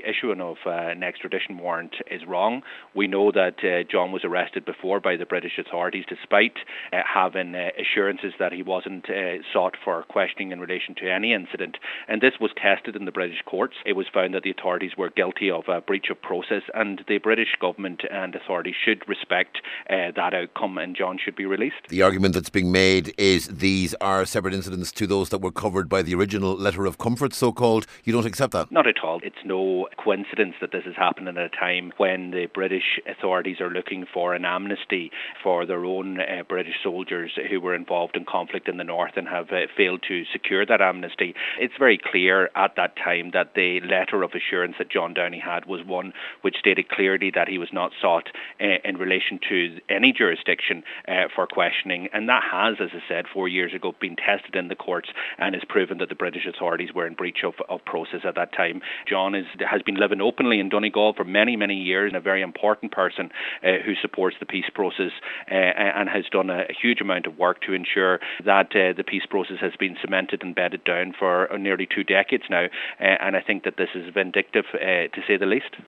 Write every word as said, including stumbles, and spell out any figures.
issuing of uh, an extradition warrant is wrong. We know that uh, John was arrested before by the British authorities despite uh, having uh, assurances that he wasn't uh, sought for questioning in relation to any incident. And this was tested in the British courts. It was found that the authorities were guilty of a breach of process, and the British government and authorities should respect uh, that outcome, and John should be released. The argument that's being made is these are separate incidents to those that were covered by the original letter of comfort, so-called. You don't accept that? Not at all. It's no coincidence that this is happening at a time when the British authorities are looking for an amnesty for their own uh, British soldiers who were involved in conflict in the north and have uh, failed to secure that amnesty. It's very clear at that time that the letter of assurance that John Downey had was one which stated clearly that he was not sought uh, in relation to any jurisdiction uh, for questioning, and that has, as I said, four years ago been tested in the courts and has proven that the British authorities were in breach of, of process at that time. John is, has been living openly in Donegal for many, many years, and a very important person uh, who supports the peace process uh, and has done a, a huge amount of work to ensure that uh, the peace process has been cemented and bedded down for nearly two decades now, uh, and I think that this is vindictive uh, to say the least.